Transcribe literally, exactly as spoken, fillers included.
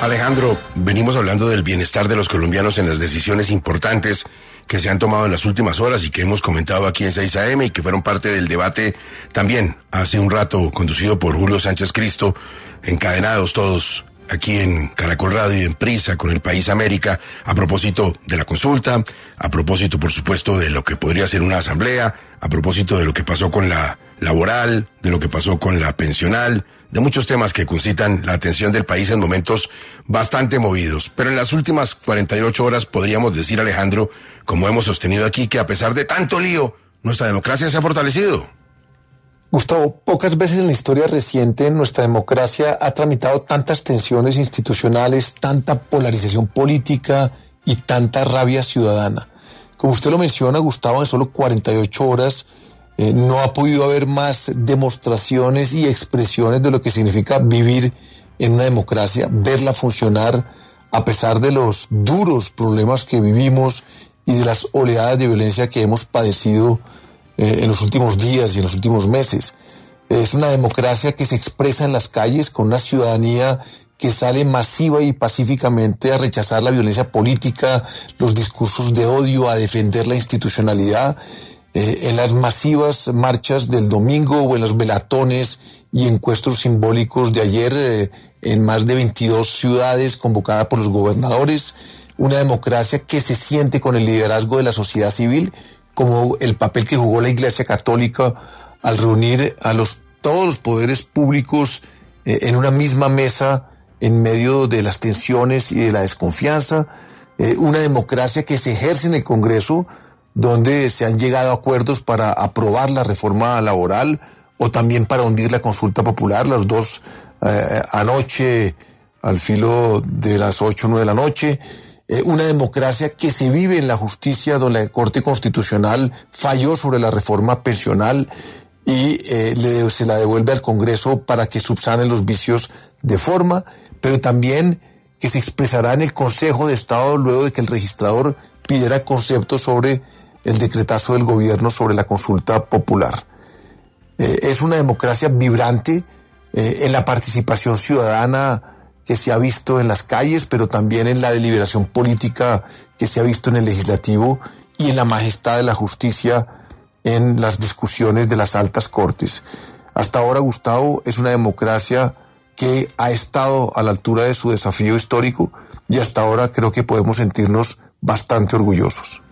Alejandro, venimos hablando del bienestar de los colombianos en las decisiones importantes que se han tomado en las últimas horas y que hemos comentado aquí en seis A M y que fueron parte del debate también hace un rato conducido por Julio Sánchez Cristo, encadenados todos aquí en Caracol Radio y en Prisa con El País América, a propósito de la consulta, a propósito, por supuesto, de lo que podría ser una asamblea, a propósito de lo que pasó con la laboral, de lo que pasó con la pensional, de muchos temas que concitan la atención del país en momentos bastante movidos. Pero en las últimas cuarenta y ocho horas podríamos decir, Alejandro, como hemos sostenido aquí, que a pesar de tanto lío, nuestra democracia se ha fortalecido. Gustavo, pocas veces en la historia reciente nuestra democracia ha tramitado tantas tensiones institucionales, tanta polarización política y tanta rabia ciudadana. Como usted lo menciona, Gustavo, en solo cuarenta y ocho horas eh, no ha podido haber más demostraciones y expresiones de lo que significa vivir en una democracia, verla funcionar a pesar de los duros problemas que vivimos y de las oleadas de violencia que hemos padecido eh, en los últimos días y en los últimos meses. Es una democracia que se expresa en las calles con una ciudadanía que sale masiva y pacíficamente a rechazar la violencia política, los discursos de odio, a defender la institucionalidad. Eh, en las masivas marchas del domingo o en los velatones y encuentros simbólicos de ayer eh, en más de veintidós ciudades convocada por los gobernadores. Una democracia que se siente con el liderazgo de la sociedad civil, como el papel que jugó la Iglesia Católica al reunir a los, todos los poderes públicos eh, en una misma mesa en medio de las tensiones y de la desconfianza. Eh, una democracia que se ejerce en el Congreso, donde se han llegado a acuerdos para aprobar la reforma laboral o también para hundir la consulta popular, las dos eh, anoche al filo de las ocho o nueve de la noche. Eh, una democracia que se vive en la justicia, donde la Corte Constitucional falló sobre la reforma pensional y eh, le, se la devuelve al Congreso para que subsanen los vicios de forma, pero también que se expresará en el Consejo de Estado luego de que el registrador pidiera conceptos sobre el decretazo del gobierno sobre la consulta popular. Eh, es una democracia vibrante eh, en la participación ciudadana que se ha visto en las calles, pero también en la deliberación política que se ha visto en el legislativo y en la majestad de la justicia en las discusiones de las altas cortes. Hasta ahora, Gustavo, es una democracia que ha estado a la altura de su desafío histórico y hasta ahora creo que podemos sentirnos bastante orgullosos.